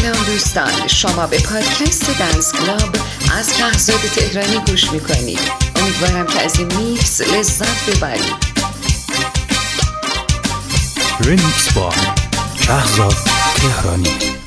سلام دوستان، شما به پادکست دنس کلاب از شهرزاد تهرانی گوش میکنید. امیدوارم که از این میکس لذت ببرید. ریمیکس با شهرزاد تهرانی.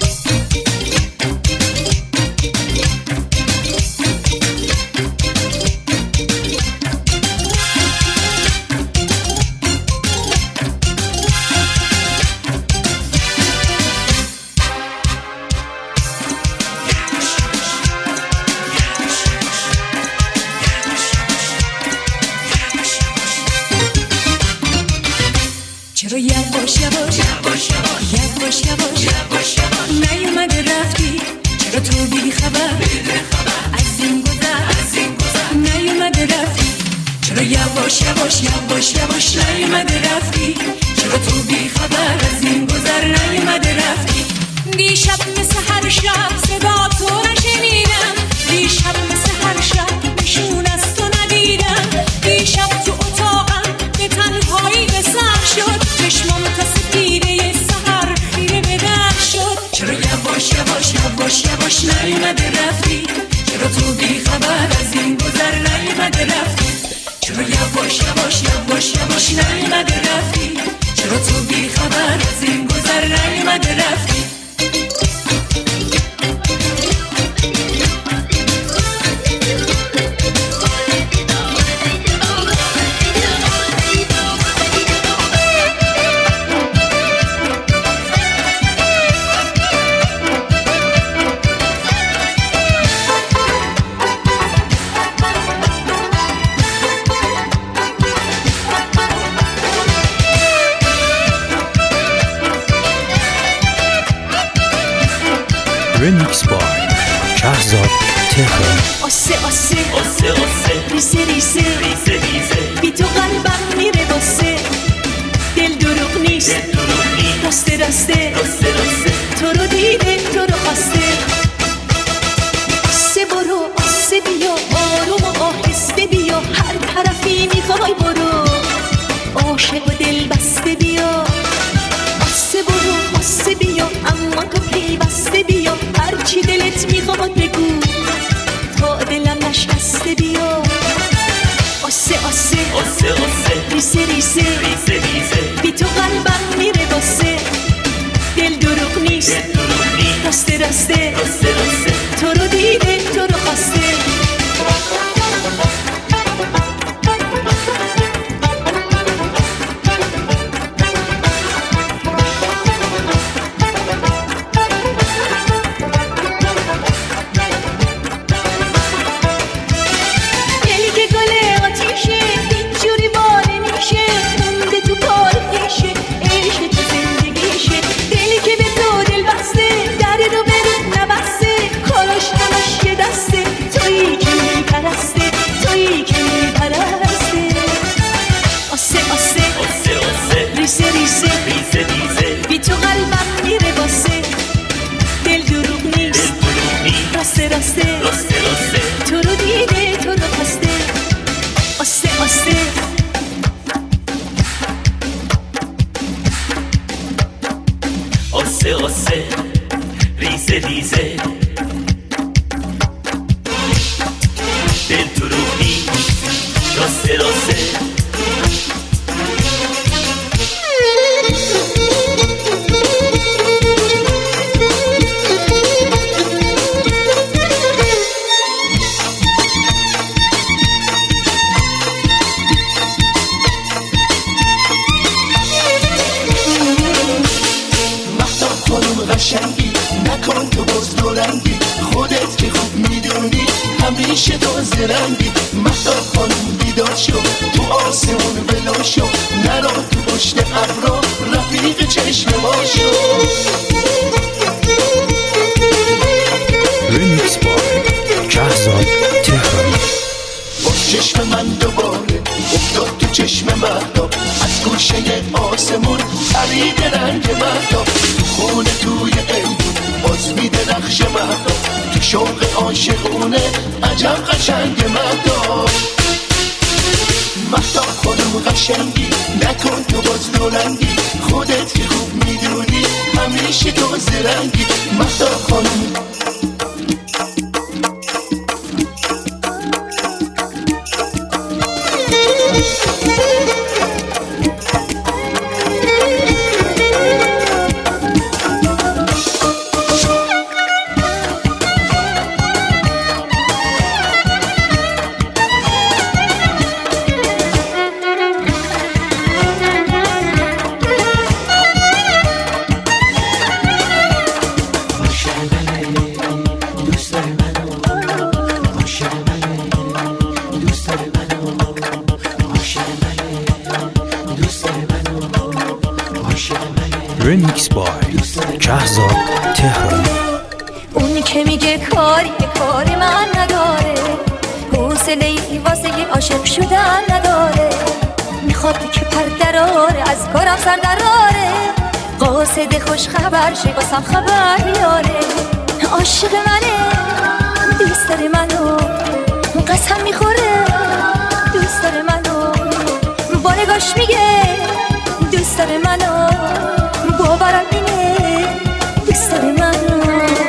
چرا یواش یواش نیومده رفتی؟ چرا تو بی خبر از این گذر نیومده رفتی؟ چرا یواش نیومده رفتی؟ چرا تو بی خبر از این گذر نیومده رفتی؟ دیشب مثل هر شب صدا تو نشنیدم، دیشب مثل هر شب نشون از تو ندیدم، دیشب تو اتاقم به تنهایی به سر شد، چشمم تا سپیده سحر خیره به در شد. چرا یواش نیومده رفتی؟ چرا تو بی خبر از این گذر نیومده رفتی؟ چرا یواش نیومده رفتی؟ چرا تو بی خبر از این گذر نیومده رفتی؟ ریمیکس با شهرزاد تهرانی. آسه ریسه بی تو قلبم میره واسه، دل دروغ نیست راسته تو رو دیده تو رو خواسته. آسه برو آسه بیا آروم و آهسته بیا، هر طرفی میخوای برو عاشق و دل بسته بیا. آسه برو آسه بیا اما تو پیوسته بیا، هرچی دلت میخواد بگو تا دلم نشکسته بیا. آسه ریسه بی تو قلبم میره واسه، دل دروغ نیست راسته تو رو دیده تو رو خواسته. بی تو قلبم میره واسه، دل دروغ نیست راسته تو رو دیده تو رو خواسته. آسه ریزه دل دروغ نیست راسته قشنگی نکن تو باز دورنگی، خودت که خوب میدونی همیشه تو زرنگی. مهتاب خانم بیدار شو تو آسمون بلا شو، نرا تو پشت ابرا رفیق چشم ما شو. ریمیکس با شهرزاد تهرانی. با چشم من دوباره افتاد تو چشم مهتاب، از گوشه آسمون پرید رنگ مهتاب، تو خونه توی ایدون باز میده نقش مهتاب، تو شوق عاشقونه عجب قشنگ مهتاب. مهتاب خانم قشنگی نکن تو باز دولنگی، خودت که خوب میدونی همیشه تو زرنگی. مهدا خانم. ریمیکس بای شهرزاد تهرانی. اون که میگه کاری من نداره، حوصله‌ای واسه عاشق شدن نداره، میخواد که پر دراره از کارم سر دراره، قاصد خوش خبر شه واسم خبر بیاره. عاشق منه، دوست داره منو، قسم میخوره دوست داره منو، با نگاش میگه دوست داره منو، باورم اینه دوست داره منو.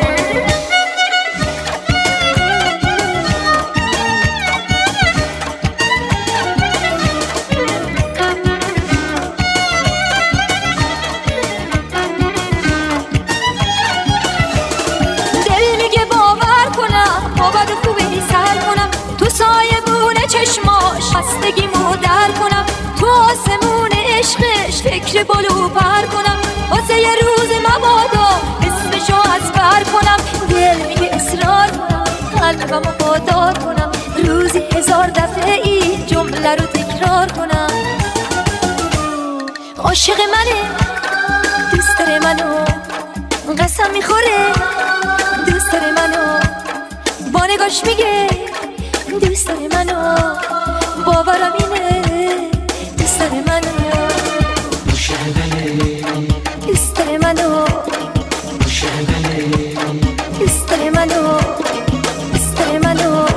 دل میگه باور کنم، با بد و خوبی سر کنم، تو سایه بونه چشماش خستگیمو در کنم، تو آسمون عشقش فکر بلو پر کنم، واسه یه روز مبادا اسمشو از بر کنم. دل میگه اصرار کنم، قلبمو وادار کنم، روزی 1000 دفعه این جمله رو تکرار کنم. عاشق منه، دوست داره منو، قسم میخوره دوست داره منو، با نگاش میگه دوست داره منو، باورم اینه دوست داره منو. دوست داره منو، دوست داره منو، دوست داره منو.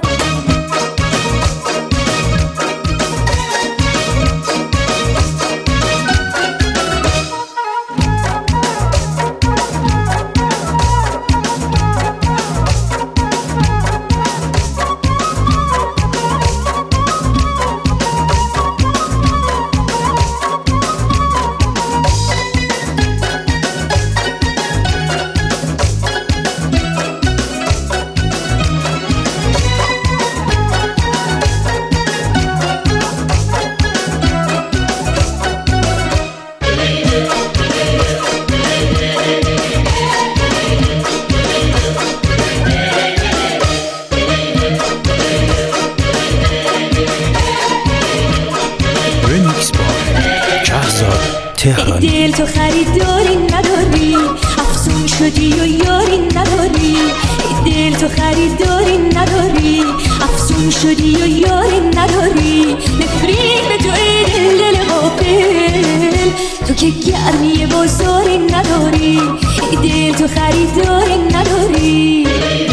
دل تو خریداری نداری، افسون شدی و یاری نداری. دل تو خریداری نداری، افسون شدی و یاری نداری. نفرین به تو ای دل غافل، تو که گرمی بازاری نداری. دل تو خریداری نداری.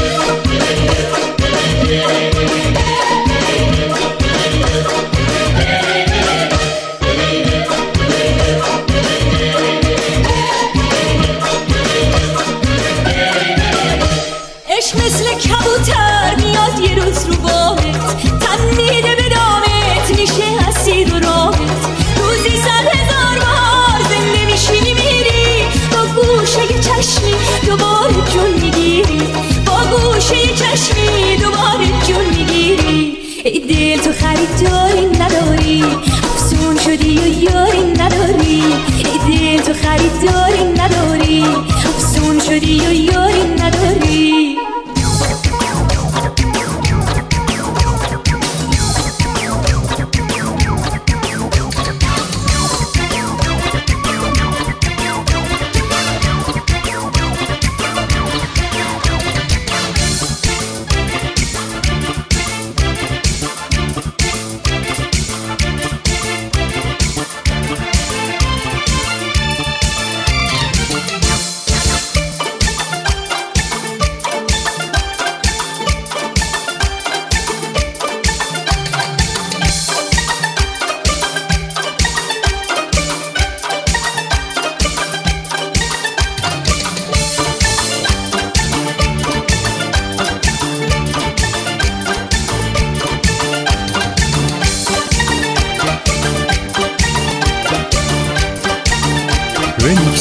مثل کبوتر میاد یه روز رو باهت، تن میده به دامت، میشه اسیر و راهت. روزی 100,000 بار زنده میشی میمیری، با گوشه چشمی دوباره جون میگیری، با گوشه چشمی دوباره جون میگیری. ای دل تو خریداری نداری، افسون شدی و یاری نداری. ای دل تو خریداری نداری، افسون شدی و یاری نداری.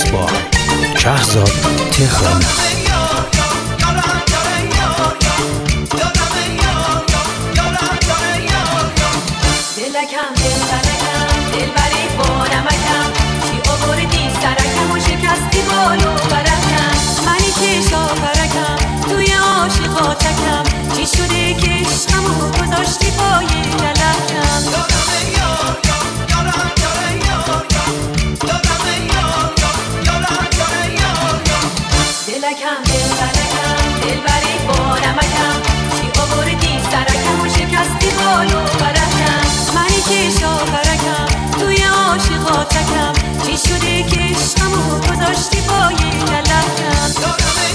بای شهرزاد تهرانی. دلکم دل بری بانمکم چی آوردی سرکم و شکستی بالو برکم منی که شاپرکم توی عاشقاتکم چی شده که عشقمو گذاشتی پای کلکم دلکم دل بری بانمکم چی آوردی سرکم و شکستی بالو برکم منی که شاپرکم توی عاشقاتکم چی شده که عشقمو گذاشتی پای کلکم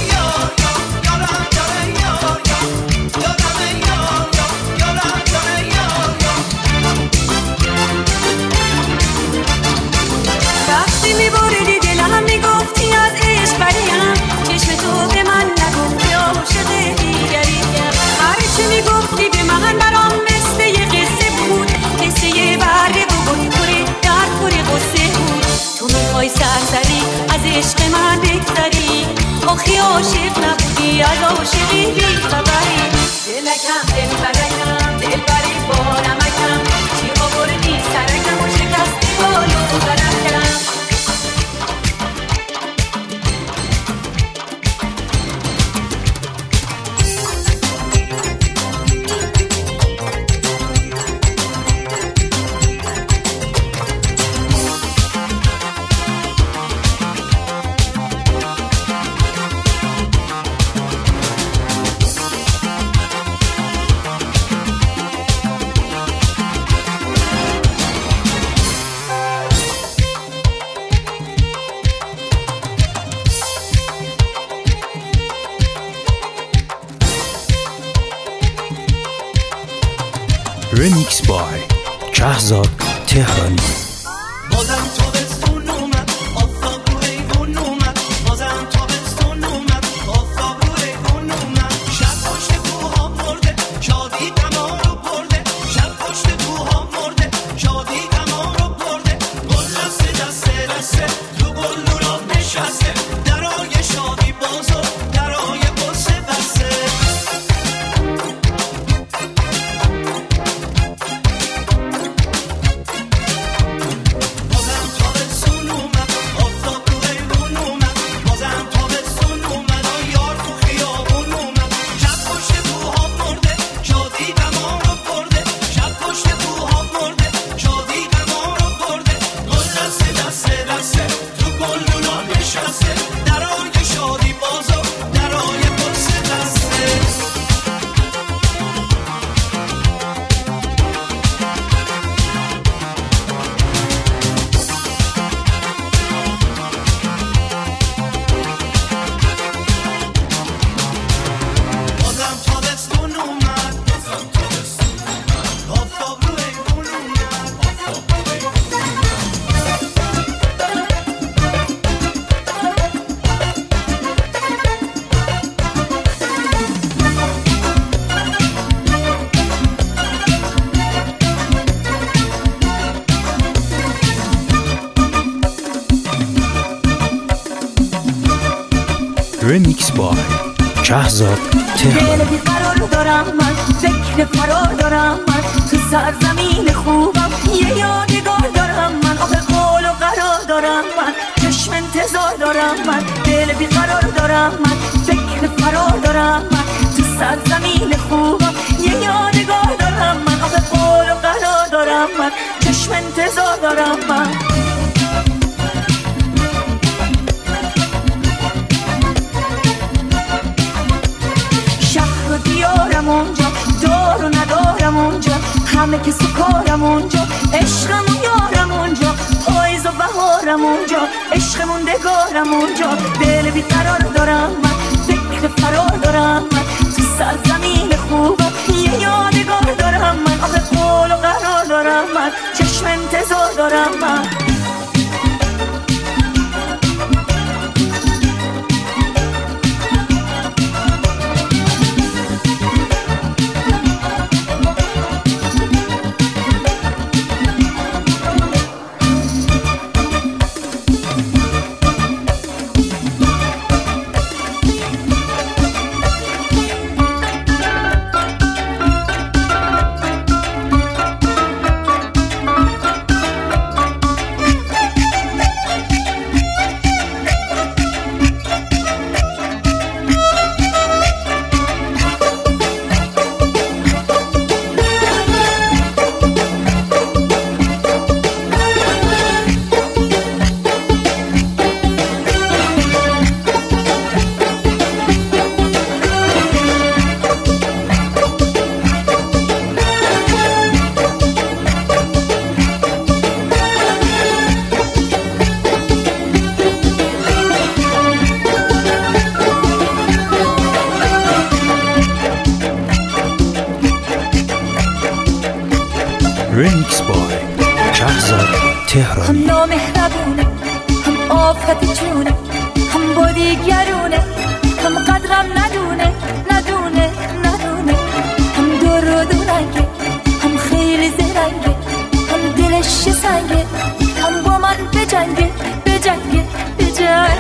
وقتی میبردی دلم میگفتی از عشق بریم چشم تو به من نگفتی عاشق دیگریم هرچی میگفتی به من برام مثل یه قصه بود قصه یه برده بود پره در پره قصه بود تو میخوای سرسری از عشق من بگذری آخی عاشق نبودی از عاشقی بی خبری دلکم دل بری بانمکم چی آوردی سرکم و شکستی بالو برکم رمیکس بای شهرزاد تهرانی. بازم تابستون اومد آفتاب رو ایوون اومد بازم تابستون اومد آفتاب رو ایوون اومد شب پشت کوها مرده شادی دما رو برده شب پشت کوها مرده شادی دما رو برده گل دسته تو گلدونام نشسته درای شادی بازو درای قصه بسته رمیکس بای شهرزاد تهرانی. دل بیقرار دارم من فکر فرار دارم من تو سرزمین خوبم یه یادگار دارم من آخه قول و قرار دارم من چشم انتظار دارم من دل بیقرار دارم من فکر فرار دارم من تو سرزمین خوبم یه یادگار دارم من آخه قول و قرار دارم من چشم انتظار دارم من دیارم اونجا دار و ندارم اونجا همه که سکارم اونجا عشقمون یارم اونجا پاییز و بهارم اونجا عشقمون دگارم اونجا دل بیقرار دارم من فکر فرار دارم من تو سرزمین خوبم یه یادگار دارم من آخه قول و قرار دارم من چشم انتظار دارم من تهرانی. هم نامهربونه، هم آفت جونه، هم با دیگرونه، هم قدرم ندونه ندونه ندونه، هم دور و دورنگه، هم خیلی زرنگه، هم دلش سنگه، هم با من بجنگه بجنگه بجنگه.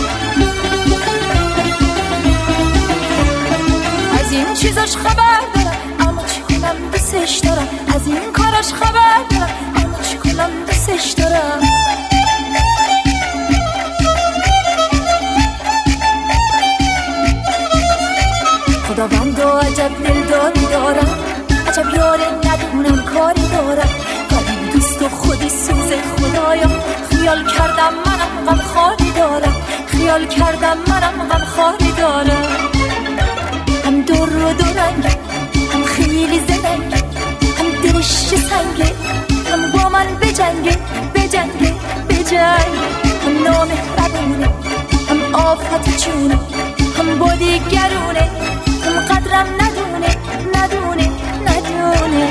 از این چیزاش خبر دارم اما چی کنم دوستش دارم، از این کاراش خبر دارم اما چی کنم دوستش دارم. خداوندا عجب دلداری دارم، عجب یاره ندونم کاری دارم، قریب دوست و خودی سوز خدایا. خیال کردم منم غم خاری دارم، خیال کردم منم غم خاری دارم. هم دور و دورنگه، هم خیلی زرنگه، هم دلش سنگه، هم با من بجنگه بجنگه بجنگه. هم نامهربونه، هم آفت جونه، هم با دیگرونه، هم قدرم ندونه ندونه ندونه.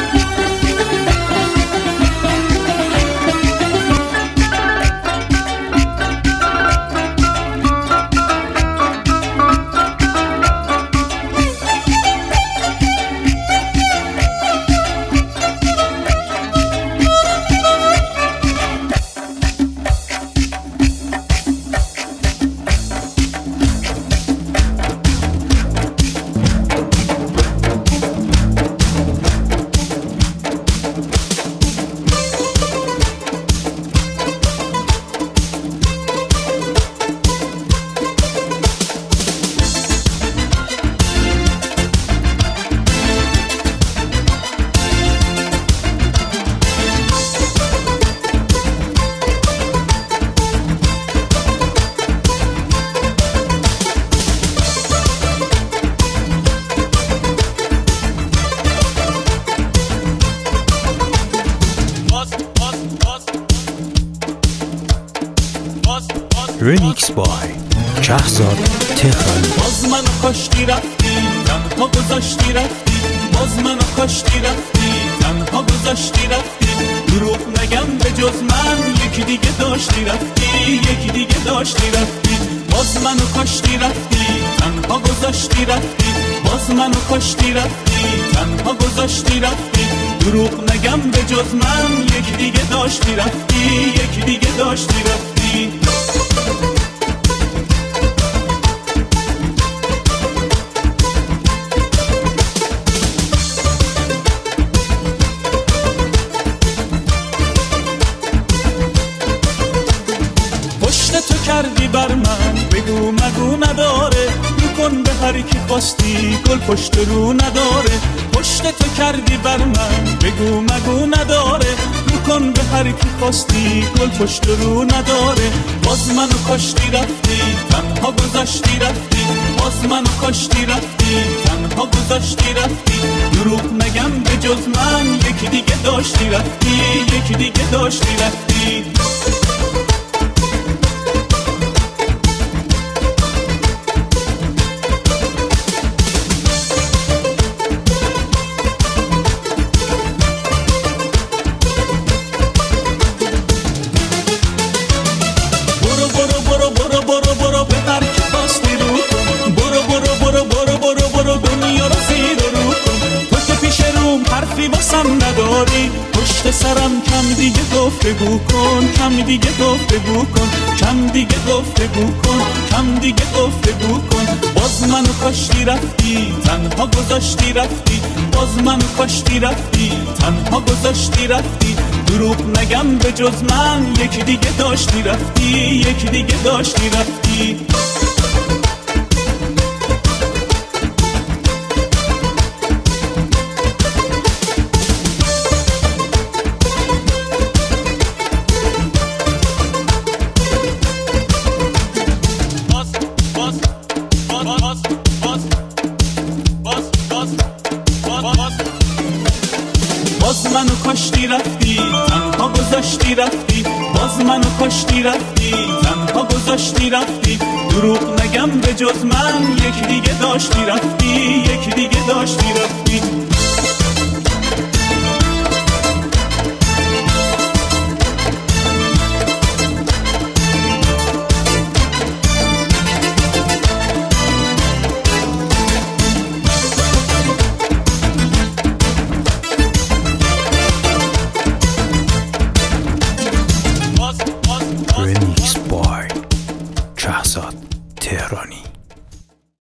رمیکس بای شهزاد تهرانی. باز منو کاشتی رفتی تنها گذاشتی رفتی، باز منو کاشتی رفتی تنها گذاشتی رفتی. دروغ نگم به جز من یکی دیگه داشتی رفتی، یکی دیگه داشتی رفتی. باز منو کاشتی رفتی تنها گذاشتی رفتی، باز منو کاشتی رفتی تنها گذاشتی رفتی. دروغ نگم به جز من یکی دیگه داشتی رفتی، یکی دیگه داشتی رفتی. کردی بر من بگو مگو نداره، میکن به هر کی خواستی گل پشت رو نداره. پشت تو کردی بر من بگو مگو نداره، میکن به هر کی خواستی گل پشت رو نداره. باز منو کاشتی رفتی تنها گذاشتی رفتی، باز منو کاشتی رفتی تنها گذاشتی رفتی. دروغ نگم به جز من یکی دیگه داشتی رفتی، یکی دیگه داشتی رفتی. نداری پشت سرم کم دیگه گفتگو کن، کم دیگه گفتگو کن، کم دیگه گفتگو کن، کم دیگه گفتگو کن. باز منو کاشتی رفتی تنها گذاشتی رفتی، باز منو کاشتی رفتی تنها گذاشتی رفتی. دروغ نگم به جز من یکی دیگه داشتی رفتی، یکی دیگه داشتی رفتی. باز منو کاشتی رفتی تنها گذاشتی رفتی، باز منو کاشتی رفتی تنها گذاشتی رفتی. دروغ نگم به جز من یکی دیگه داشتی رفتی، یکی دیگه داشتی رفتی.